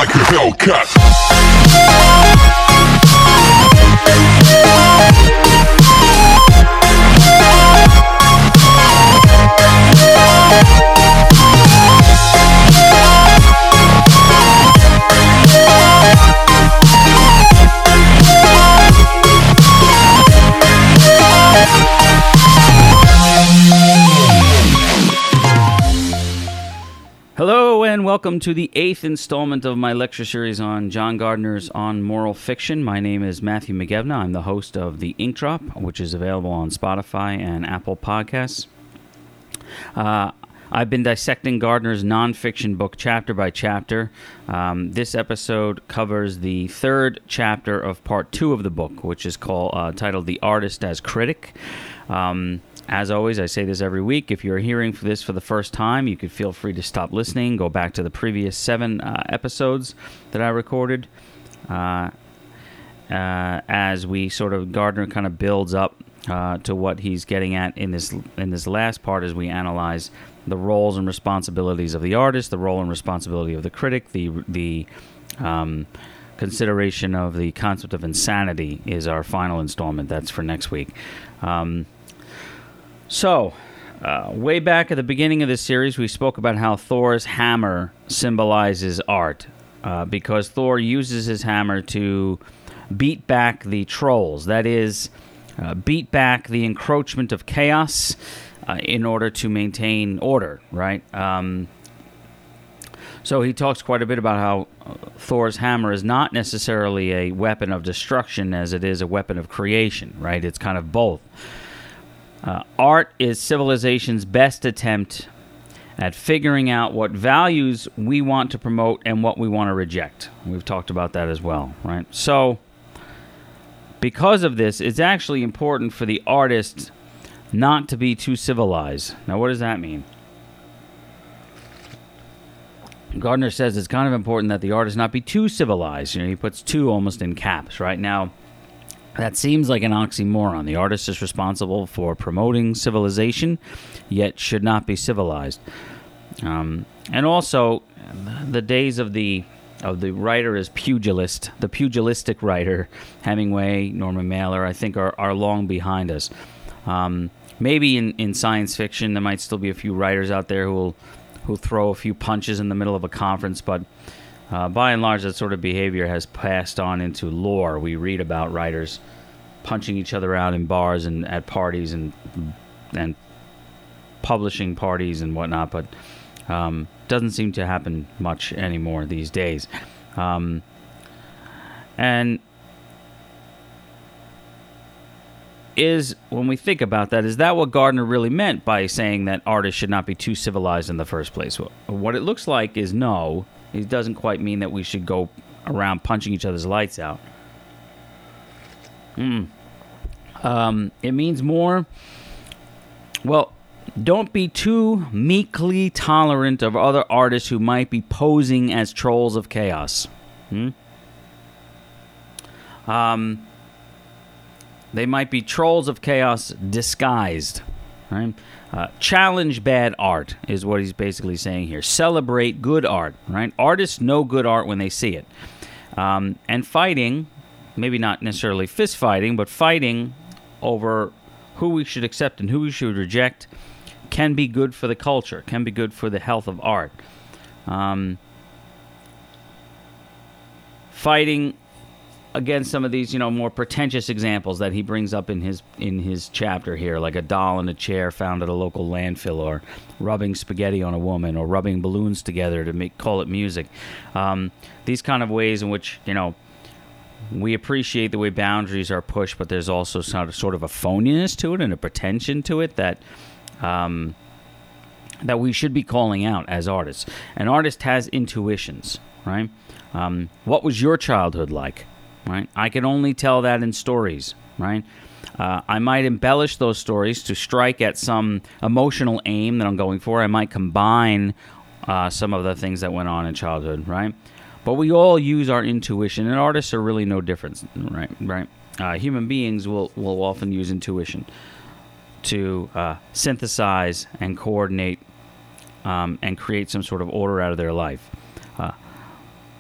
like a Hellcat. Hello and welcome to the 8th installment of my lecture series on John Gardner's On Moral Fiction. My name is Matthew McGevna. I'm the host of The Ink Drop, which is available on Spotify and Apple Podcasts. I've been dissecting Gardner's nonfiction book chapter by chapter. This episode covers the third chapter of part 2 of the book, which is titled The Artist as Critic. As always, I say this every week. If you're hearing this for the first time, you could feel free to stop listening. Go back to the previous 7 episodes that I recorded. As we Gardner kind of builds up to what he's getting at in this last part, as we analyze the roles and responsibilities of the artist, the role and responsibility of the critic, the consideration of the concept of insanity is our final installment. That's for next week. So, way back at the beginning of this series, we spoke about how Thor's hammer symbolizes art, because Thor uses his hammer to beat back the trolls, that is, beat back the encroachment of chaos in order to maintain order, right? So he talks quite a bit about how Thor's hammer is not necessarily a weapon of destruction as it is a weapon of creation, right? It's kind of both. Art is civilization's best attempt at figuring out what values we want to promote and what we want to reject. We've talked about that as well, right? So, because of this, it's actually important for the artist not to be too civilized. Now, what does that mean? Gardner says it's kind of important that the artist not be too civilized. He puts "too" almost in caps, right? Now, that seems like an oxymoron. The artist is responsible for promoting civilization, yet should not be civilized. And also, the days of the writer as pugilist, the pugilistic writer, Hemingway, Norman Mailer, I think are long behind us. Maybe in science fiction, there might still be a few writers out there who throw a few punches in the middle of a conference, but by and large, that sort of behavior has passed on into lore. We read about writers punching each other out in bars and at parties and publishing parties and whatnot, but doesn't seem to happen much anymore these days. And when we think about that, is that what Gardner really meant by saying that artists should not be too civilized in the first place? What it looks like is no. It doesn't quite mean that we should go around punching each other's lights out. It means more, well, don't be too meekly tolerant of other artists who might be posing as trolls of chaos. They might be trolls of chaos disguised, right? Challenge bad art is what he's basically saying here. Celebrate good art, right? Artists know good art when they see it. And fighting, maybe not necessarily fist fighting, but fighting over who we should accept and who we should reject can be good for the culture, can be good for the health of art. Fighting against some of these, more pretentious examples that he brings up in his chapter here, like a doll in a chair found at a local landfill, or rubbing spaghetti on a woman, or rubbing balloons together to call it music. These kind of ways in which, we appreciate the way boundaries are pushed, but there's also sort of a phoniness to it and a pretension to it that we should be calling out as artists. An artist has intuitions, right? What was your childhood like? Right? I can only tell that in stories, right? I might embellish those stories to strike at some emotional aim that I'm going for. I might combine some of the things that went on in childhood, right? But we all use our intuition, and artists are really no different, right? Human beings will often use intuition to synthesize and coordinate and create some sort of order out of their life.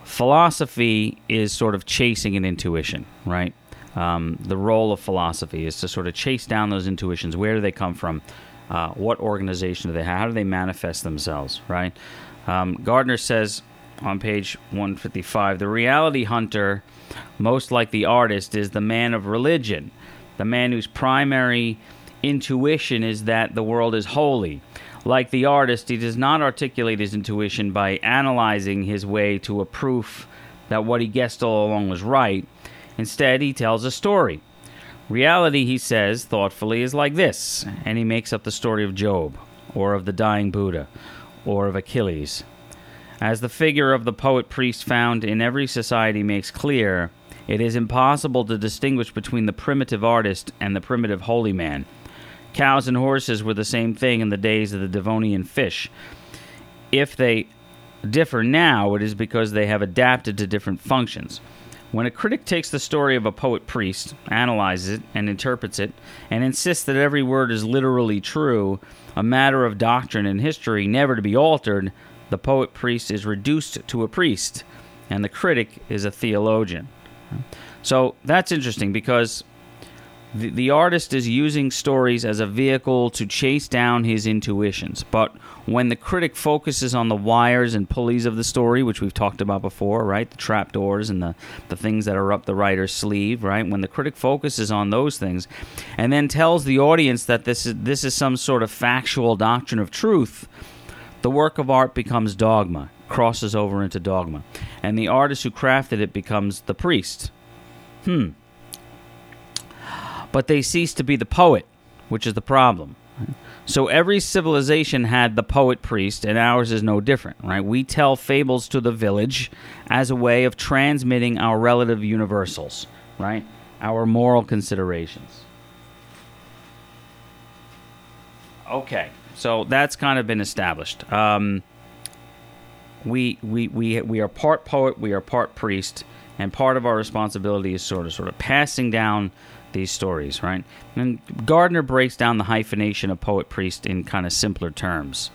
philosophy is sort of chasing an intuition, right? The role of philosophy is to sort of chase down those intuitions. Where do they come from? What organization do they have? How do they manifest themselves, right? Gardner says on page 155, the reality hunter, most like the artist, is the man of religion, the man whose primary intuition is that the world is holy. Like the artist, he does not articulate his intuition by analyzing his way to a proof that what he guessed all along was right. Instead, he tells a story. Reality, he says, thoughtfully, is like this, and he makes up the story of Job, or of the dying Buddha, or of Achilles. As the figure of the poet-priest found in every society makes clear, it is impossible to distinguish between the primitive artist and the primitive holy man. Cows and horses were the same thing in the days of the Devonian fish. If they differ now, it is because they have adapted to different functions. When a critic takes the story of a poet-priest, analyzes it, and interprets it, and insists that every word is literally true, a matter of doctrine and history never to be altered, the poet-priest is reduced to a priest, and the critic is a theologian. So that's interesting because the artist is using stories as a vehicle to chase down his intuitions. But when the critic focuses on the wires and pulleys of the story, which we've talked about before, right? The trapdoors and the things that are up the writer's sleeve, right? When the critic focuses on those things and then tells the audience that this is some sort of factual doctrine of truth, the work of art becomes dogma, crosses over into dogma. And the artist who crafted it becomes the priest. But they cease to be the poet, which is the problem. So every civilization had the poet-priest, and ours is no different, right? We tell fables to the village as a way of transmitting our relative universals, right? Our moral considerations. Okay, so that's kind of been established. We are part poet, we are part priest, and part of our responsibility is sort of passing down these stories, right? And Gardner breaks down the hyphenation of poet-priest in kind of simpler terms.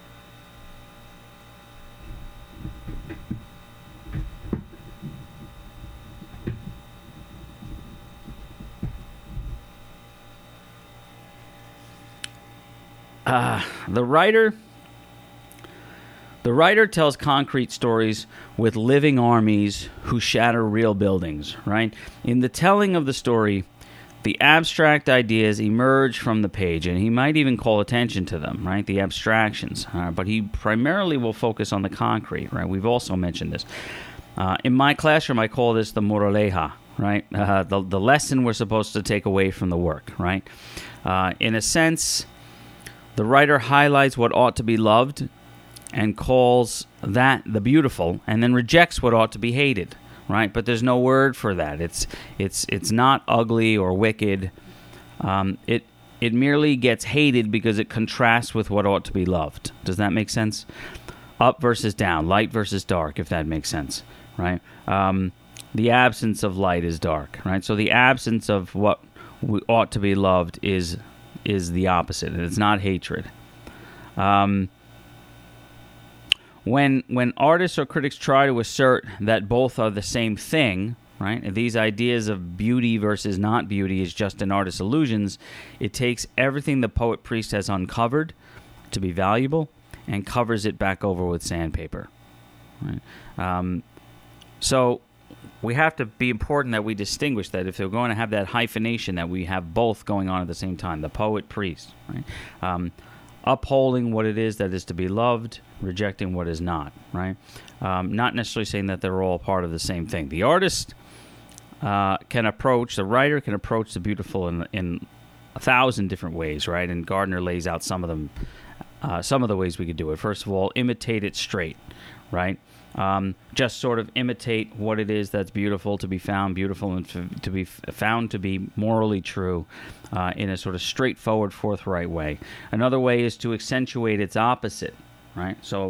The writer tells concrete stories with living armies who shatter real buildings, right? In the telling of the story, the abstract ideas emerge from the page, and he might even call attention to them, right? The abstractions. But he primarily will focus on the concrete, right? We've also mentioned this. In my classroom, I call this the moraleja, right? The lesson we're supposed to take away from the work, right? In a sense, the writer highlights what ought to be loved and calls that the beautiful, and then rejects what ought to be hated. Right, but there's no word for that. It's not ugly or wicked. It merely gets hated because it contrasts with what ought to be loved. Does that make sense? Up versus down, light versus dark, if that makes sense. Right. The absence of light is dark. Right. So the absence of what we ought to be loved is the opposite, and it's not hatred. When artists or critics try to assert that both are the same thing, right? These ideas of beauty versus not beauty is just an artist's illusions. It takes everything the poet-priest has uncovered to be valuable and covers it back over with sandpaper. Right? So we have to be important that we distinguish that if they're going to have that hyphenation, that we have both going on at the same time, the poet-priest, right? Upholding what it is that is to be loved, rejecting what is not, right? Not necessarily saying that they're all part of the same thing. The artist the writer can approach the beautiful in 1,000 different ways, right? And Gardner lays out some of them, some of the ways we could do it. First of all, imitate it straight, right? Just sort of imitate what it is that's beautiful to be found beautiful and to be found to be morally true in a sort of straightforward, forthright way. Another way is to accentuate its opposite, right? So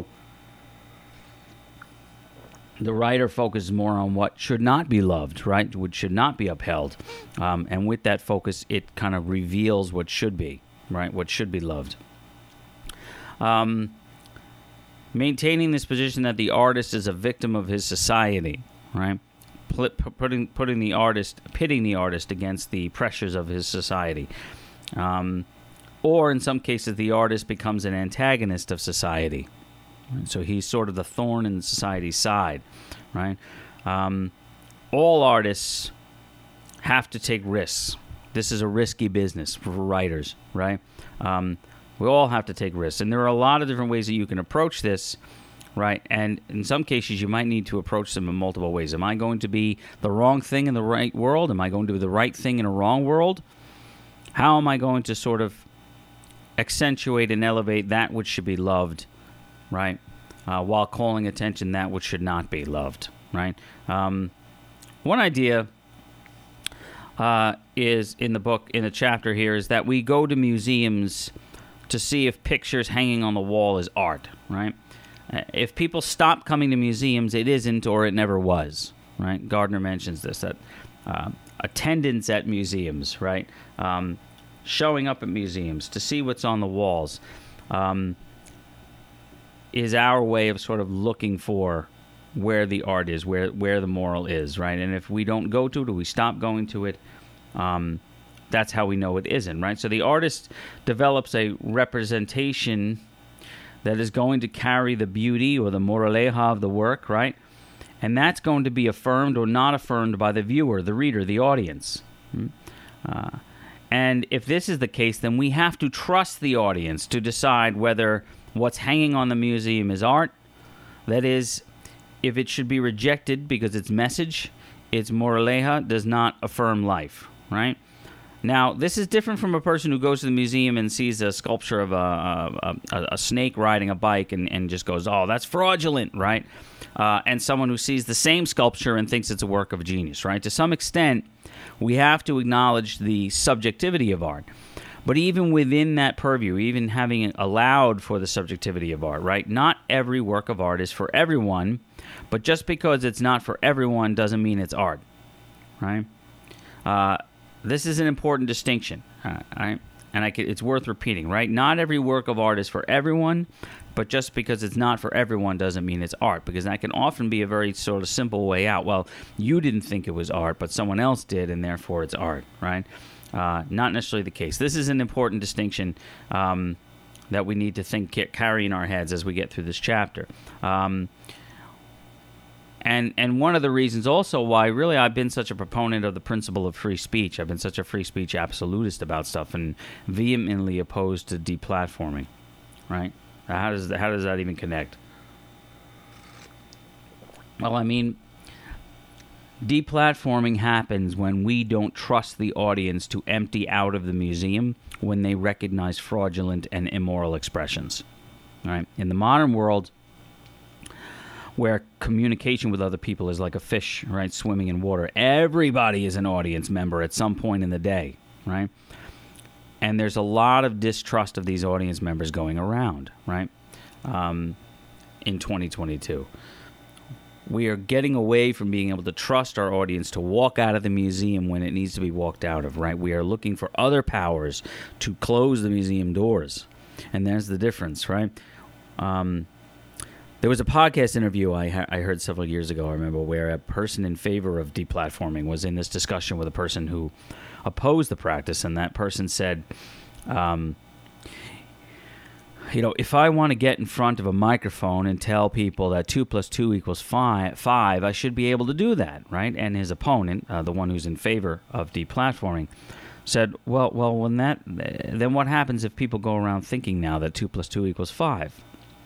the writer focuses more on what should not be loved, right? What should not be upheld. And with that focus, it kind of reveals what should be, right? What should be loved. maintaining this position that the artist is a victim of his society, right? Pitting the artist against the pressures of his society. Or in some cases, the artist becomes an antagonist of society. So he's sort of the thorn in society's side, right? All artists have to take risks. This is a risky business for writers, right? We all have to take risks. And there are a lot of different ways that you can approach this, right? And in some cases, you might need to approach them in multiple ways. Am I going to be the wrong thing in the right world? Am I going to be the right thing in a wrong world? How am I going to sort of accentuate and elevate that which should be loved, right? While calling attention that which should not be loved, right? One idea is in the book, in the chapter here, is that we go to museums to see if pictures hanging on the wall is art, right? If people stop coming to museums, it isn't or it never was, right? Gardner mentions this, that attendance at museums, right? Showing up at museums to see what's on the walls is our way of sort of looking for where the art is, where the moral is, right? And if we don't go to it or we stop going to it, that's how we know it isn't, right? So the artist develops a representation that is going to carry the beauty or the moraleja of the work, right? And that's going to be affirmed or not affirmed by the viewer, the reader, the audience. And if this is the case, then we have to trust the audience to decide whether what's hanging on the museum is art. That is, if it should be rejected because its message, its moraleja, does not affirm life, right? Now, this is different from a person who goes to the museum and sees a sculpture of a snake riding a bike and just goes, oh, that's fraudulent, right? And someone who sees the same sculpture and thinks it's a work of genius, right? To some extent, we have to acknowledge the subjectivity of art. But even within that purview, even having allowed for the subjectivity of art, right? Not every work of art is for everyone, but just because it's not for everyone doesn't mean it's art, right? This is an important distinction, right? And it's worth repeating, right? Not every work of art is for everyone, but just because it's not for everyone doesn't mean it's art, because that can often be a very sort of simple way out. Well, you didn't think it was art, but someone else did, and therefore it's art, right? Not necessarily the case. This is an important distinction that we need to carry in our heads as we get through this chapter. And one of the reasons also why really I've been such a proponent of the principle of free speech, I've been such a free speech absolutist about stuff and vehemently opposed to deplatforming, right? How does that even connect? Well, I mean, deplatforming happens when we don't trust the audience to empty out of the museum when they recognize fraudulent and immoral expressions, right? In the modern world, where communication with other people is like a fish, right, swimming in water. Everybody is an audience member at some point in the day, right? And there's a lot of distrust of these audience members going around, right, in 2022. We are getting away from being able to trust our audience to walk out of the museum when it needs to be walked out of, right? We are looking for other powers to close the museum doors. And there's the difference, right? There was a podcast interview I heard several years ago, I remember, where a person in favor of deplatforming was in this discussion with a person who opposed the practice, and that person said, if I want to get in front of a microphone and tell people that 2 + 2 = 5, I should be able to do that, right? And his opponent, the one who's in favor of deplatforming, said, well, then what happens if people go around thinking now that 2 + 2 = 5?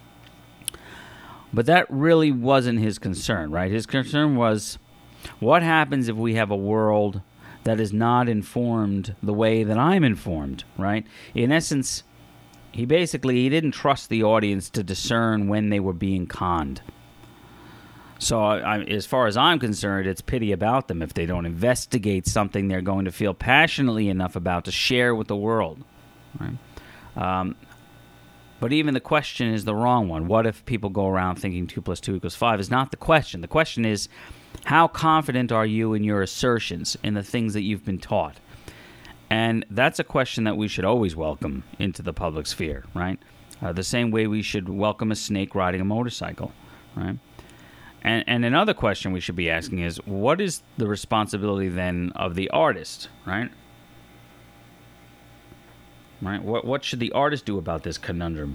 But that really wasn't his concern, right? His concern was, what happens if we have a world that is not informed the way that I'm informed, right? In essence, he didn't trust the audience to discern when they were being conned. So as far as I'm concerned, it's pity about them if they don't investigate something they're going to feel passionately enough about to share with the world, right? But even the question is the wrong one. What if people go around thinking 2 + 2 = 5 is not the question. The question is, how confident are you in your assertions, in the things that you've been taught? And that's a question that we should always welcome into the public sphere, right? The same way we should welcome a snake riding a motorcycle, right? And another question we should be asking is, what is the responsibility then of the artist, right? Right? What should the artist do about this conundrum?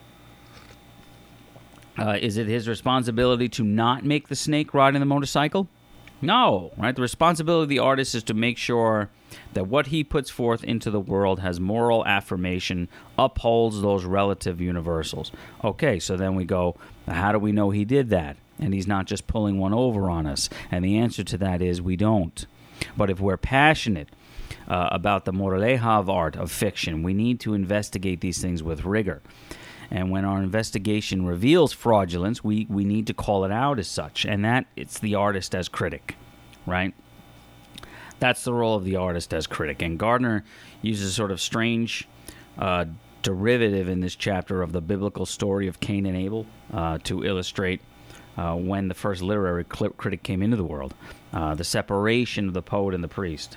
Is it his responsibility to not make the snake riding the motorcycle? No, right? The responsibility of the artist is to make sure that what he puts forth into the world has moral affirmation, upholds those relative universals. Okay, so then we go, how do we know he did that? And he's not just pulling one over on us. And the answer to that is we don't. But if we're passionate about the moraleja of art, of fiction, we need to investigate these things with rigor. And when our investigation reveals fraudulence, we need to call it out as such. And that, it's the artist as critic, right? That's the role of the artist as critic. And Gardner uses a sort of strange derivative in this chapter of the biblical story of Cain and Abel to illustrate when the first literary critic came into the world, the separation of the poet and the priest.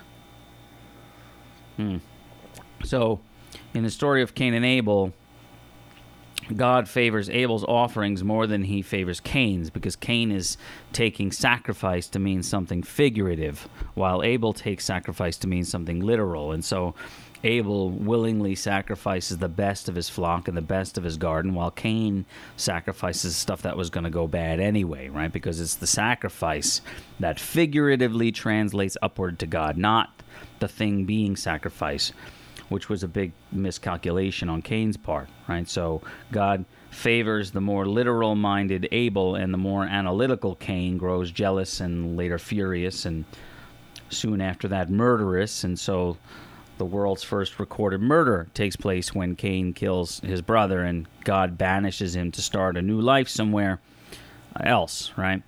So, in the story of Cain and Abel, God favors Abel's offerings more than he favors Cain's, because Cain is taking sacrifice to mean something figurative, while Abel takes sacrifice to mean something literal. And so Abel willingly sacrifices the best of his flock and the best of his garden, while Cain sacrifices stuff that was going to go bad anyway, right? Because it's the sacrifice that figuratively translates upward to God, not the thing being sacrificed, which was a big miscalculation on Cain's part, right? So God favors the more literal-minded Abel, and the more analytical Cain grows jealous and later furious, and soon after that murderous. And so the world's first recorded murder takes place when Cain kills his brother, and God banishes him to start a new life somewhere else, right?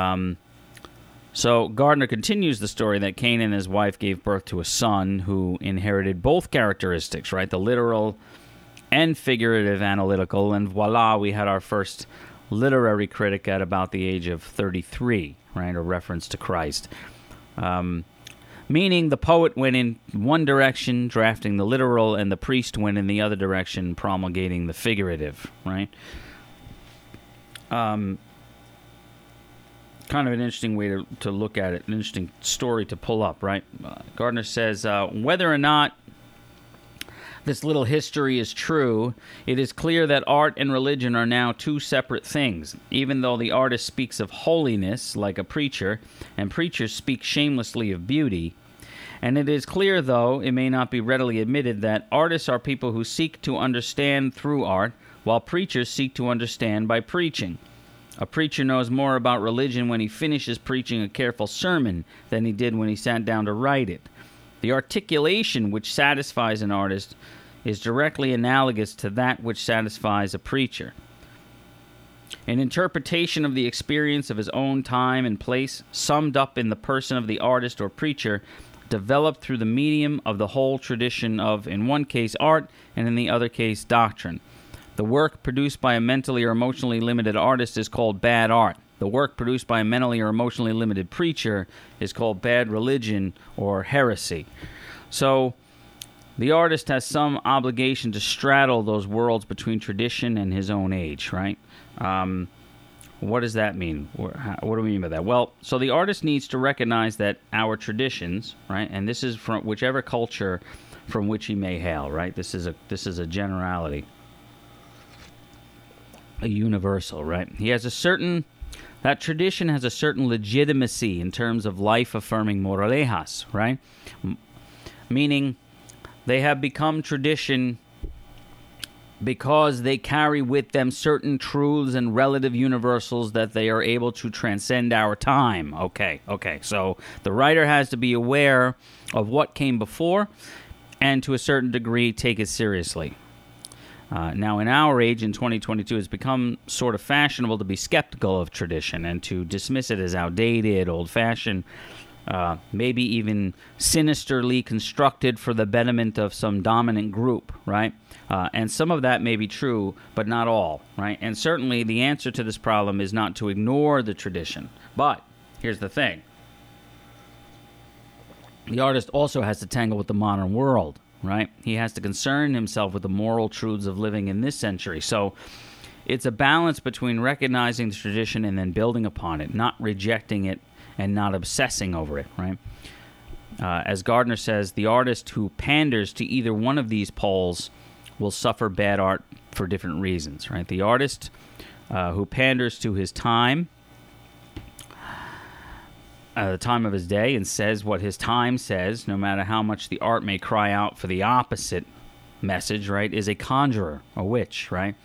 So Gardner continues the story that Cain and his wife gave birth to a son who inherited both characteristics, right? The literal and figurative analytical. And voila, we had our first literary critic at about the age of 33, right? A reference to Christ. Meaning the poet went in one direction, drafting the literal, and the priest went in the other direction, promulgating the figurative, right? Kind of an interesting way to look at it, an interesting story to pull up, right? Gardner says, whether or not this little history is true, it is clear that art and religion are now two separate things, even though the artist speaks of holiness, like a preacher, and preachers speak shamelessly of beauty. And it is clear, though it may not be readily admitted, that artists are people who seek to understand through art, while preachers seek to understand by preaching. A preacher knows more about religion when he finishes preaching a careful sermon than he did when he sat down to write it. The articulation which satisfies an artist is directly analogous to that which satisfies a preacher. An interpretation of the experience of his own time and place, summed up in the person of the artist or preacher, developed through the medium of the whole tradition of, in one case, art, and in the other case, doctrine. The work produced by a mentally or emotionally limited artist is called bad art. The work produced by a mentally or emotionally limited preacher is called bad religion or heresy. So the artist has some obligation to straddle those worlds between tradition and his own age, right? What does that mean? What do we mean by that? Well, so the artist needs to recognize that our traditions, right, and this is from whichever culture from which he may hail, right? This is a generality. A universal, right? That tradition has a certain legitimacy in terms of life-affirming moralejas, right? Meaning they have become tradition because they carry with them certain truths and relative universals that they are able to transcend our time. Okay. So the writer has to be aware of what came before and to a certain degree take it seriously. Now, in our age, in 2022, it's become sort of fashionable to be skeptical of tradition and to dismiss it as outdated, old-fashioned, maybe even sinisterly constructed for the betterment of some dominant group, right? And some of that may be true, but not all, right? And certainly the answer to this problem is not to ignore the tradition. But here's the thing. The artist also has to tangle with the modern world, right? He has to concern himself with the moral truths of living in this century. So it's a balance between recognizing the tradition and then building upon it, not rejecting it and not obsessing over it, right? As Gardner says, the artist who panders to either one of these poles will suffer bad art for different reasons, right? The artist who panders to his time, the time of his day, and says what his time says, no matter how much the art may cry out for the opposite message, right, is a conjurer, a witch, right?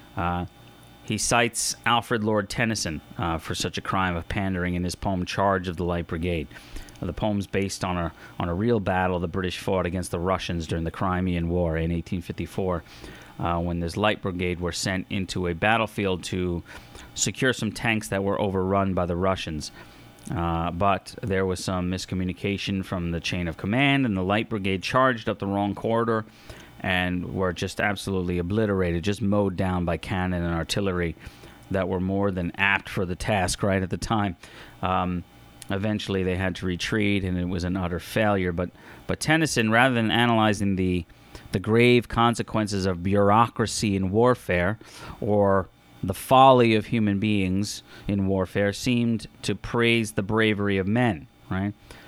He cites Alfred Lord Tennyson for such a crime of pandering in his poem Charge of the Light Brigade. The poem's based on a real battle the British fought against the Russians during the Crimean War in 1854, when this Light Brigade were sent into a battlefield to secure some tanks that were overrun by the Russians. But there was some miscommunication from the chain of command, and the Light Brigade charged up the wrong corridor and were just absolutely obliterated, just mowed down by cannon and artillery that were more than apt for the task right at the time. Eventually, they had to retreat, and it was an utter failure. But Tennyson, rather than analyzing the grave consequences of bureaucracy in warfare or the folly of human beings in warfare, seemed to praise the bravery of men, right?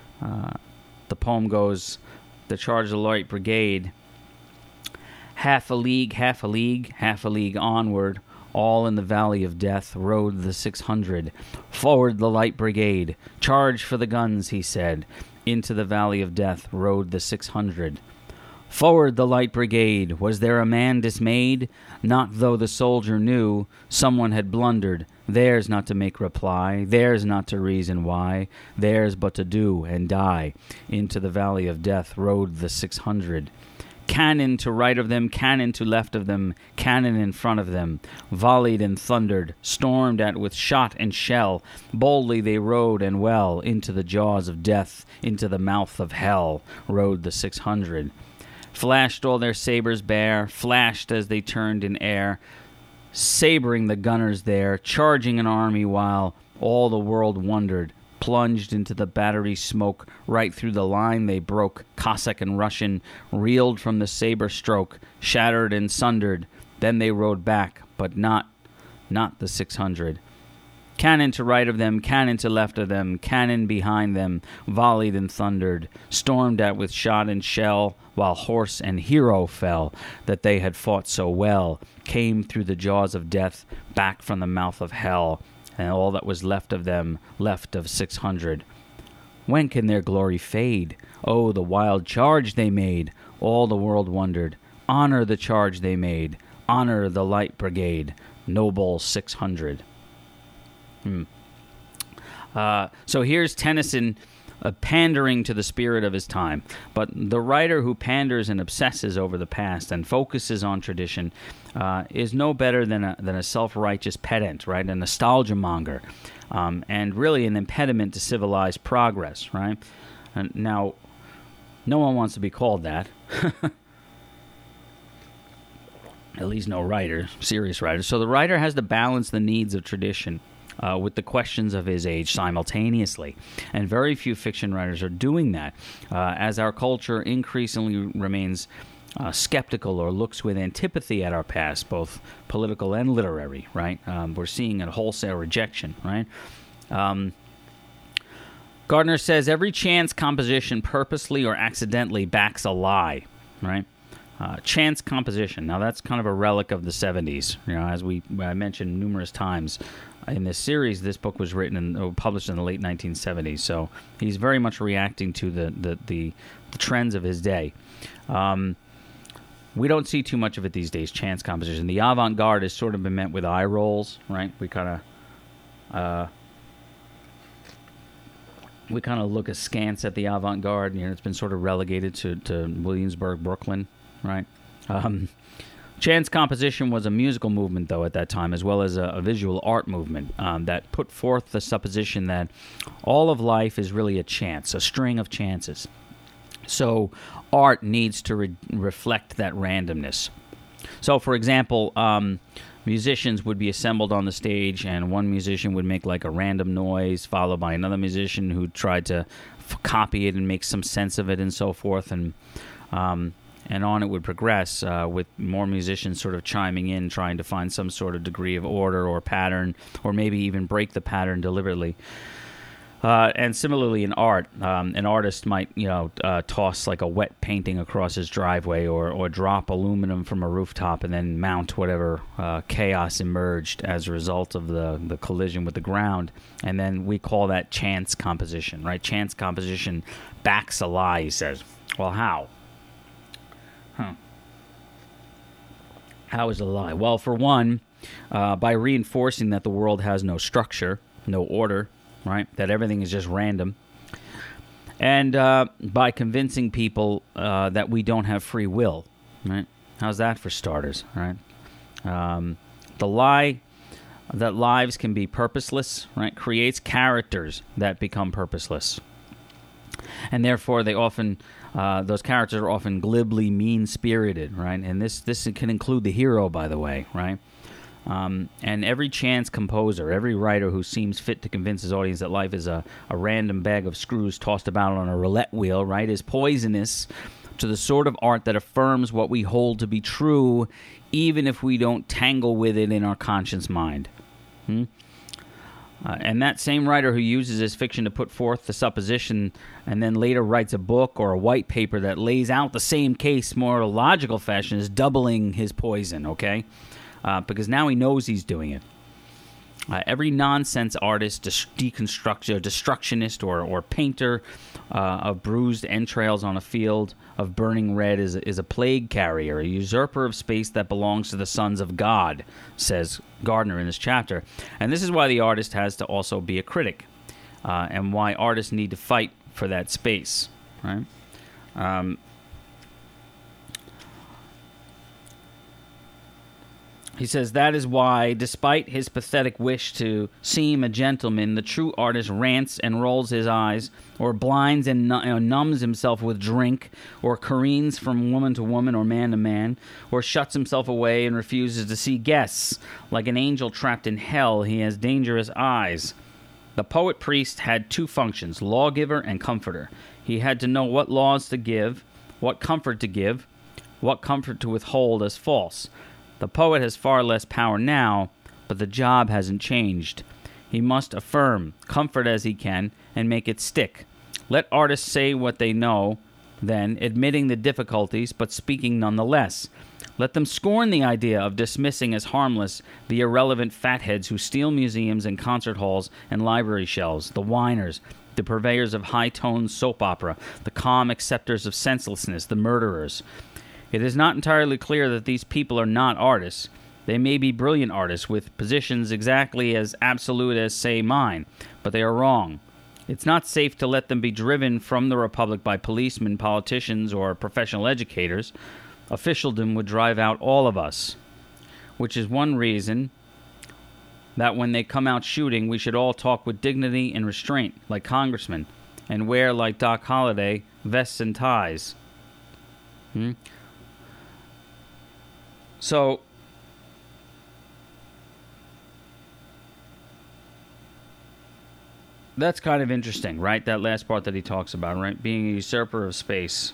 The poem goes, the Charge of the Light Brigade, half a league, half a league, half a league onward, all in the valley of death rode the 600. Forward the Light Brigade, charge for the guns, he said. Into the valley of death rode the 600. Forward the Light Brigade, was there a man dismayed? Not though the soldier knew someone had blundered. Theirs not to make reply, theirs not to reason why, theirs but to do and die. Into the valley of death rode the 600. Cannon to right of them, cannon to left of them, cannon in front of them, volleyed and thundered, stormed at with shot and shell. Boldly they rode and well, into the jaws of death, into the mouth of hell, rode the 600. Flashed all their sabres bare, flashed as they turned in air, sabering the gunners there, charging an army while all the world wondered. Plunged into the battery smoke, right through the line they broke. Cossack and Russian reeled from the saber stroke, shattered and sundered. Then they rode back, but not the 600. Cannon to right of them, cannon to left of them, cannon behind them, volleyed and thundered, stormed at with shot and shell, while horse and hero fell, that they had fought so well, came through the jaws of death, back from the mouth of hell, and all that was left of them, left of 600. When can their glory fade? Oh, the wild charge they made! All the world wondered. Honor the charge they made. Honor the Light Brigade. Noble 600. So here's Tennyson pandering to the spirit of his time. But the writer who panders and obsesses over the past and focuses on tradition is no better than a self-righteous pedant, right? A nostalgia monger, and really an impediment to civilized progress, right? And now, no one wants to be called that. At least no writer, serious writer. So the writer has to balance the needs of tradition with the questions of his age simultaneously. And very few fiction writers are doing that, as our culture increasingly remains skeptical or looks with antipathy at our past, both political and literary, right? We're seeing a wholesale rejection, right? Gardner says every chance composition purposely or accidentally backs a lie, right? Chance composition. Now, that's kind of a relic of the 70s. You know, as I mentioned numerous times in this series, this book was written and published in the late 1970s. So he's very much reacting to the trends of his day. We don't see too much of it these days, chance composition. The avant-garde has sort of been met with eye rolls, right? We kind of look askance at the avant-garde. You know, it's been sort of relegated to Williamsburg, Brooklyn, right? Chance composition was a musical movement, though, at that time, as well as a visual art movement that put forth the supposition that all of life is really a chance, a string of chances. So art needs to reflect that randomness. So, for example, musicians would be assembled on the stage, and one musician would make like a random noise, followed by another musician who tried to copy it and make some sense of it, and so forth. And and on it would progress with more musicians sort of chiming in, trying to find some sort of degree of order or pattern, or maybe even break the pattern deliberately. And similarly in art, an artist might, toss like a wet painting across his driveway or drop aluminum from a rooftop and then mount whatever chaos emerged as a result of the collision with the ground. And then we call that chance composition, right? Chance composition backs a lie, he says. Well, how? How is a lie? Well, for one, by reinforcing that the world has no structure, no order, right? That everything is just random. And by convincing people that we don't have free will, right? How's that for starters, right? The lie that lives can be purposeless, right, creates characters that become purposeless. And therefore, they often, those characters are often glibly mean-spirited, right? And this can include the hero, by the way, right? And every chance composer, every writer who seems fit to convince his audience that life is a random bag of screws tossed about on a roulette wheel, right, is poisonous to the sort of art that affirms what we hold to be true, even if we don't tangle with it in our conscious mind. And that same writer who uses his fiction to put forth the supposition and then later writes a book or a white paper that lays out the same case more logical fashion is doubling his poison, okay? Because now he knows he's doing it. Every nonsense artist, deconstructor, destructionist, or painter of bruised entrails on a field of burning red is a plague carrier, a usurper of space that belongs to the sons of God, says Gardner in this chapter. And this is why the artist has to also be a critic, and why artists need to fight for that space, right? He says, that is why, despite his pathetic wish to seem a gentleman, the true artist rants and rolls his eyes, or blinds and numbs himself with drink, or careens from woman to woman or man to man, or shuts himself away and refuses to see guests. Like an angel trapped in hell, he has dangerous eyes. The poet-priest had two functions, lawgiver and comforter. He had to know what laws to give, what comfort to give, what comfort to withhold as false. The poet has far less power now, but the job hasn't changed. He must affirm, comfort as he can, and make it stick. Let artists say what they know, then, admitting the difficulties, but speaking nonetheless. Let them scorn the idea of dismissing as harmless the irrelevant fatheads who steal museums and concert halls and library shelves, the whiners, the purveyors of high-toned soap opera, the calm acceptors of senselessness, the murderers. It is not entirely clear that these people are not artists. They may be brilliant artists with positions exactly as absolute as, say, mine, but they are wrong. It's not safe to let them be driven from the Republic by policemen, politicians, or professional educators. Officialdom would drive out all of us, which is one reason that when they come out shooting, we should all talk with dignity and restraint, like congressmen, and wear, like Doc Holliday, vests and ties. So, that's kind of interesting, right? That last part that he talks about, right? Being a usurper of space.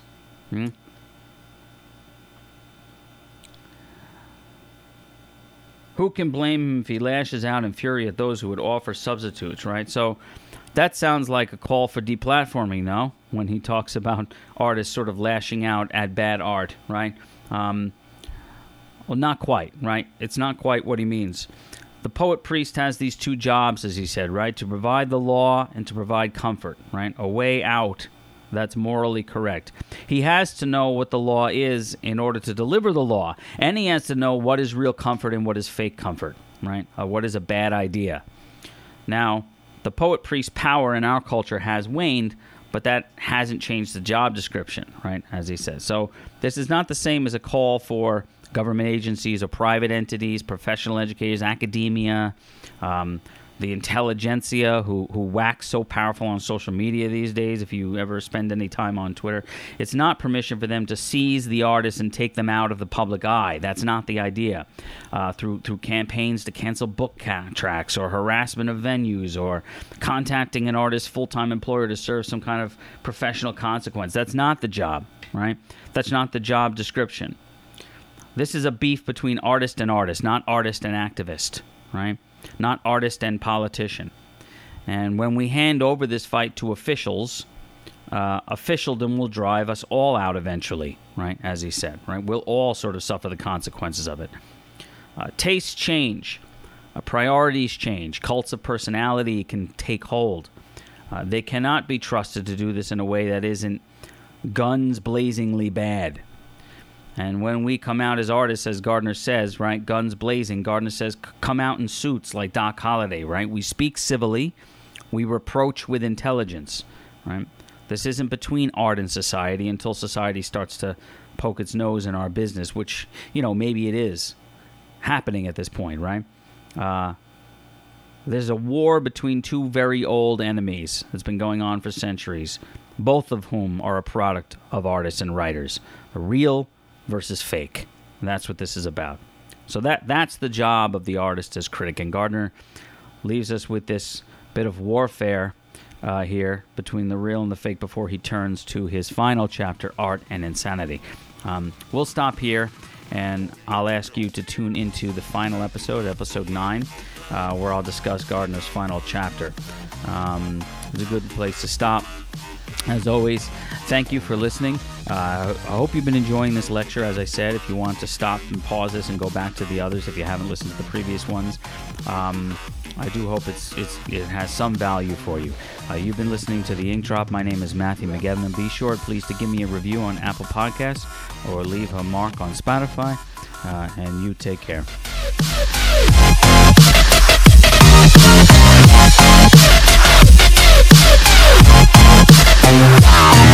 Who can blame him if he lashes out in fury at those who would offer substitutes, right? So, that sounds like a call for deplatforming, no? When he talks about artists sort of lashing out at bad art, right? Well, not quite, right? It's not quite what he means. The poet-priest has these two jobs, as he said, right? To provide the law and to provide comfort, right? A way out that's morally correct. He has to know what the law is in order to deliver the law. And he has to know what is real comfort and what is fake comfort, right? What is a bad idea. Now, the poet-priest's power in our culture has waned, but that hasn't changed the job description, right? As he says. So this is not the same as a call for government agencies or private entities, professional educators, academia, the intelligentsia who wax so powerful on social media these days, if you ever spend any time on Twitter. It's not permission for them to seize the artists and take them out of the public eye. That's not the idea. Through campaigns to cancel book contracts or harassment of venues or contacting an artist's full-time employer to serve some kind of professional consequence. That's not the job. right? That's not the job description. This is a beef between artist and artist, not artist and activist, right? Not artist and politician. And when we hand over this fight to officials, officialdom will drive us all out eventually, right? As he said, right? We'll all sort of suffer the consequences of it. Tastes change. Priorities change. Cults of personality can take hold. They cannot be trusted to do this in a way that isn't guns blazingly bad. And when we come out as artists, as Gardner says, right, guns blazing, Gardner says, come out in suits like Doc Holliday, right? We speak civilly. We reproach with intelligence, right? This isn't between art and society until society starts to poke its nose in our business, which, maybe it is happening at this point, right? There's a war between two very old enemies that's been going on for centuries, both of whom are a product of artists and writers. Real versus fake. And that's what this is about. So that's the job of the artist as critic. And Gardner leaves us with this bit of warfare here between the real and the fake before he turns to his final chapter, Art and Insanity. We'll stop here, and I'll ask you to tune into the final episode, episode 9, where I'll discuss Gardner's final chapter. It's a good place to stop. As always, thank you for listening. I hope you've been enjoying this lecture. As I said, if you want to stop and pause this and go back to the others if you haven't listened to the previous ones, I do hope it has some value for you. You've been listening to The Ink Drop. My name is Matthew McGethan, and be sure, please, to give me a review on Apple Podcasts or leave a mark on Spotify, and you take care. Wow.